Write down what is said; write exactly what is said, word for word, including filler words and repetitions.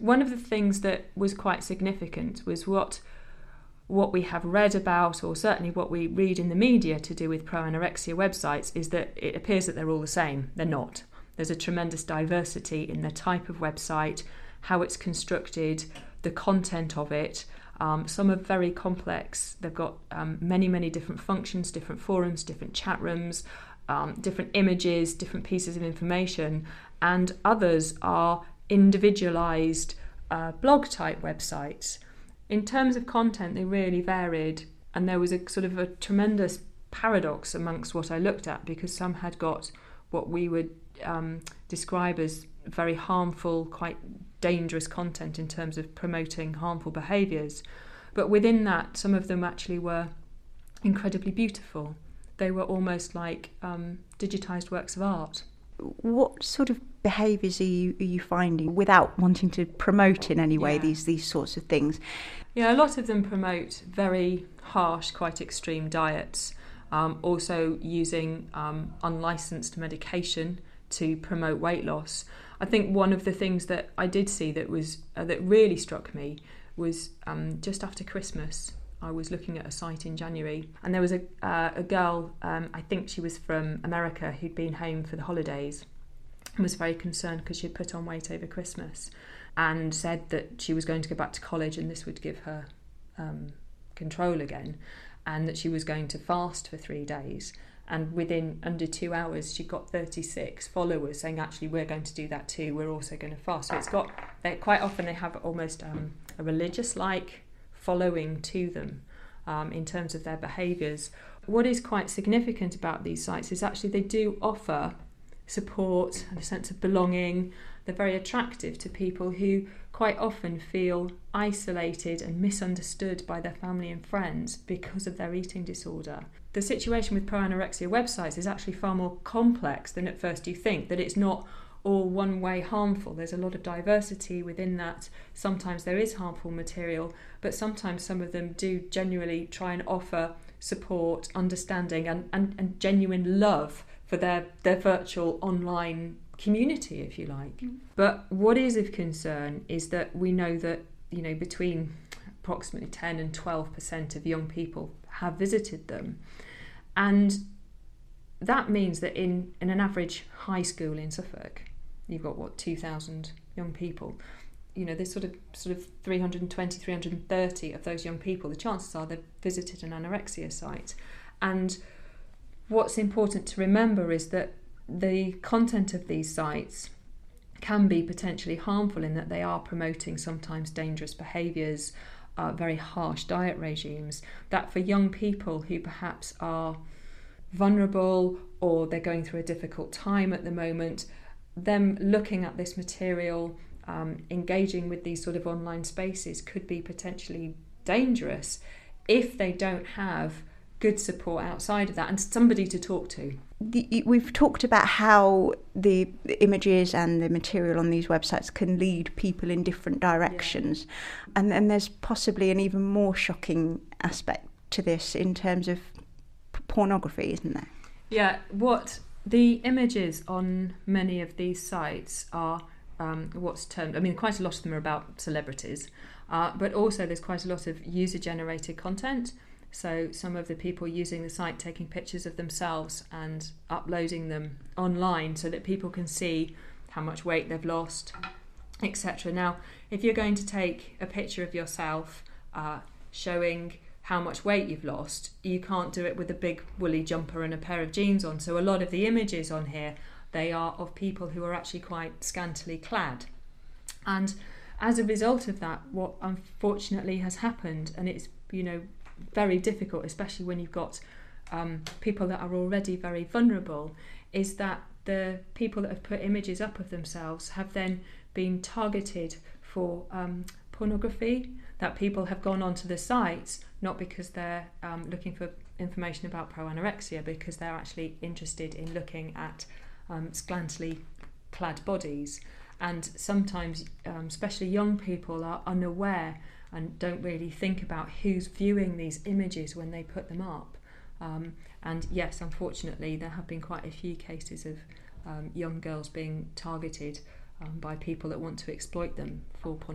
one of the things that was quite significant was what what we have read about, or certainly what we read in the media to do with pro-anorexia websites, is that it appears that they're all the same. They're not. There's a tremendous diversity in the type of website, how it's constructed, the content of it. Um, some are very complex. They've got um, many, many different functions, different forums, different chat rooms, um, different images, different pieces of information, and others are individualised uh, blog type websites. In terms of content, they really varied, and there was a sort of a tremendous paradox amongst what I looked at, because some had got what we would um, describe as very harmful, quite dangerous content in terms of promoting harmful behaviours. But within that, some of them actually were incredibly beautiful. They were almost like um, digitised works of art. What sort of behaviours are you, are you finding, without wanting to promote in any way yeah. these these sorts of things? Yeah, a lot of them promote very harsh, quite extreme diets, um, also using um, unlicensed medication to promote weight loss. I think one of the things that I did see that was uh, that really struck me was um, just after Christmas. I was looking at a site in January, and there was a uh, a girl, um, I think she was from America, who'd been home for the holidays and was very concerned because she'd put on weight over Christmas, and said that she was going to go back to college and this would give her um, control again, and that she was going to fast for three days. And within under two hours, she got thirty-six followers saying, actually, we're going to do that too. We're also going to fast. So it's got, they, quite often they have almost um, a religious-like following to them um, in terms of their behaviours. What is quite significant about these sites is actually they do offer support and a sense of belonging. They're very attractive to people who quite often feel isolated and misunderstood by their family and friends because of their eating disorder. The situation with pro-anorexia websites is actually far more complex than at first you think, that it's not all one way harmful. There's a lot of diversity within that. Sometimes there is harmful material, but sometimes some of them do genuinely try and offer support, understanding and, and, and genuine love for their, their virtual online community, if you like. Mm. But what is of concern is that we know that, you know, between approximately ten and twelve percent of young people have visited them. And that means that in, in an average high school in Suffolk, you've got, what, two thousand young people. You know, there's sort of sort of three hundred twenty, three hundred thirty of those young people, the chances are they've visited an anorexia site. And what's important to remember is that the content of these sites can be potentially harmful in that they are promoting sometimes dangerous behaviours, uh, very harsh diet regimes, that for young people who perhaps are vulnerable or they're going through a difficult time at the moment, them looking at this material, um, engaging with these sort of online spaces could be potentially dangerous if they don't have good support outside of that and somebody to talk to. The, we've talked about how the, the images and the material on these websites can lead people in different directions. Yeah. And then there's possibly an even more shocking aspect to this in terms of pornography, isn't there? Yeah, what the images on many of these sites are um, what's termed, I mean, quite a lot of them are about celebrities, uh, but also there's quite a lot of user-generated content. So some of the people using the site taking pictures of themselves and uploading them online so that people can see how much weight they've lost, et cetera. Now, if you're going to take a picture of yourself uh, showing how much weight you've lost, you can't do it with a big woolly jumper and a pair of jeans on. So a lot of the images on here, they are of people who are actually quite scantily clad. And as a result of that, what unfortunately has happened, and it's, you know, very difficult, especially when you've got um, people that are already very vulnerable, is that the people that have put images up of themselves have then been targeted for um, pornography, that people have gone onto the sites not because they're um, looking for information about pro-anorexia, because they're actually interested in looking at um, scantily clad bodies. And sometimes, um, especially young people, are unaware and don't really think about who's viewing these images when they put them up. Um, and yes, unfortunately, there have been quite a few cases of um, young girls being targeted um, by people that want to exploit them for pornography.